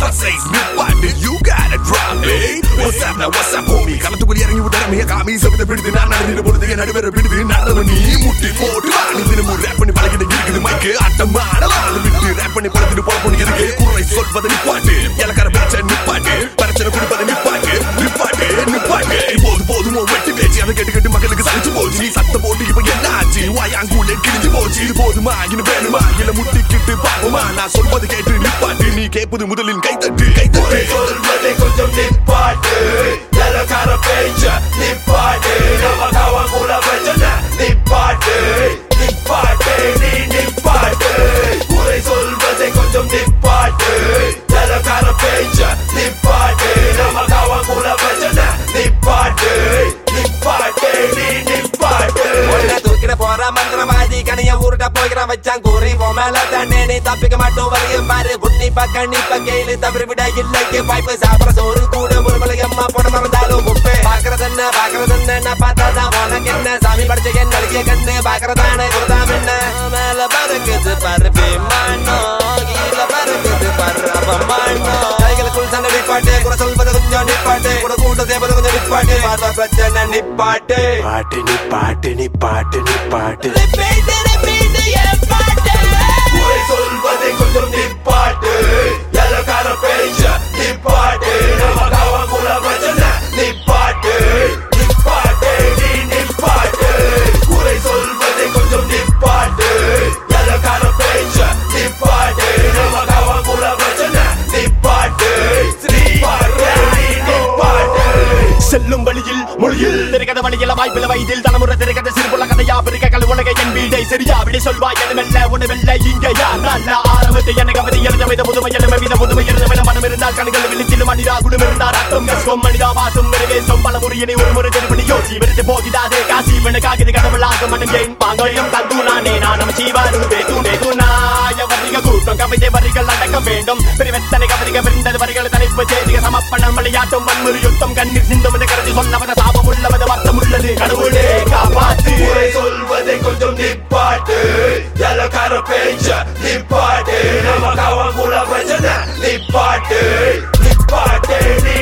says நிப்பாட்டு you gotta drop it. What's up now what's up homie களத்துக்குள் இறங்கி விட்டறமைய காமி சபத பிடித்து நான் நடந்து போறது என் நடுவர பிடித்து நடந்து நீ முட்டி போட்டு வாடி தினமும் ரேப் பண்ணி பழகிட்டு இருக்குது மைக்கு ஆட்டமாடலாம் விட்டு ரேப் பண்ணி பழகிட்டு போறப்போ இருக்கு குறை சொல்வதை நிப்பாட்டு எலக்கார பேச்ச நிப்பாட்டு பிரச்சனை கொடுப்பதை நிப்பாட்டு நிப்பாட்டு நிப்பாட்டு போதும் வெட்டி பேச்சு அதை கேட்டு மக்களுக்கு சலிச்சு போச்சு நீ சத்த போட்டு இப்ப என்ன ஆச்சு வாயாங்கூட கிழிஞ்சு போச்சு இது போதுமா இன்னும் வேணுமா இல்ல முட்டிக்கிட்டு பாப்போமா நான் சொல்வது கேட்டு நிப்பாட்டு நீ கேட்பது முதலில் கைத்தட்டு கைத்தட்டு சொல்வதை கொஞ்சம் நிப்பாட்டு எலக்கார பேச்ச நிப்பாட்டு நம்ம காவங்குள்ள பிரச்சனை நிப்பாட்டு நிப்பாட்டு நீ நிப்பாட்டு குறை சொல்வதை கொஞ்சம் நிப்பாட்டு எலக்கார பேச்ச நிப்பாட்டு நம்ம காவங்குள்ள பிரச்சனை நிப்பாட்டு நிப்பாட்டு நீ நிப்பாட்டு தூக்கிட போற மந்திரவாதி கனிய ஊருட்ட போகிற வச்சான் கூறி மேல தண்ணே நீ தப்பிக்க மாட்டோம் வரையும் பாரு புண்ணி பக்க நீ பக்கையில தவிர விட இல்லைக்கு வாய்ப்பு சாப்பிட சோறு கூட முருமலை அம்மா போட மறந்தாலும் குப்பை பாக்குறதென்ன நான் பார்த்தாதான் உனக்கு என்ன சாமி படிச்ச என் நடிகை கண்ணு பாக்குறதானே குருதாம் என்ன மேல பறக்குது பருப்பி மானோ கீழ பறக்குது பர்றபமானோ கைகளுக்குள் சண்டை நிப்பாட்டு கூட சொல்வது கொஞ்சம் நிப்பாட்டு கூட கூட்ட சேப்பது கொஞ்சம் நிப்பாட்டு பார்த்த பிரச்சனை நிப்பாட்டு பாட்டு நிப்பாட்டு நிப்பாட்டு நிப்பாட்டு குறை சொல்வதை கொஞ்சம் நிப்பாட்டு எலக்கார பேச்ச நிப்பாட்டு நம்ம காவங்குள்ள பிரச்சனை நிப்பாட்டு நிப்பாட்டு நீ நிப்பாட்டு குறை சொல்வதை கொஞ்சம் நிப்பாட்டு எலக்கார பேச்ச நிப்பாட்டு நம்ம காவங்குள்ள பிரச்சனை நிப்பாட்டு நிப்பாட்டு நீ நிப்பாட்டு செல்லும் வழியில் மொழியில் திரைக்கத வழியில வாய்ப்பில வயதில் தலைமுறை திரைக்கத சிறுபுள்ள கதையா பிரிக்க கழுவுலக என் வீடை சரியா விடை சொல்வாய் எனமெல்ல உணவெல்ல இங்க யார் நல்ல ஆரம்பத்தை எனக்கு அவதி எழுத வித புதுமை எழுத வித புதுமை எழுத வித மனம் இருந்தால் கண்கள் விழித்திலும் மனிதா குடும் இருந்தால் ரத்தம் கஷ்டம் மனிதா வாசம் மெருவேசம் பல முறையினை ஒரு முறை திருப்பணி யோசி விருத்து போகிடாதே காசி வெனக்காகிது கடவுளாக மனம் ஏன் பாங்கயம் தந்து நானே நானும் சீவாருவே தூண்டே துணாய வரிக கூட்டம் கவிதை வரிகள் அடக்க வேண்டும் பிரிவெத்தனை கவிதைக விருந்தது வரிகள் தலைப்பு செய்திக சமப்பணம் விளையாட்டும் வன்முறை யுத்தம் கண்ணீர் சிந்தும் கருதி சொன்னவத சாபம் உள்ளவது வருத்தம் உள்ளது கடவுளே காப்பாத்து குறை சொல்வதை கொஞ்சம் நிப்பாட்டு எலக்கார பேச்ச நிப்பாட்டு நம்ம காவங்குள்ள பிரச்சனை நிப்பாட்டு நிப்பாட்டு நீ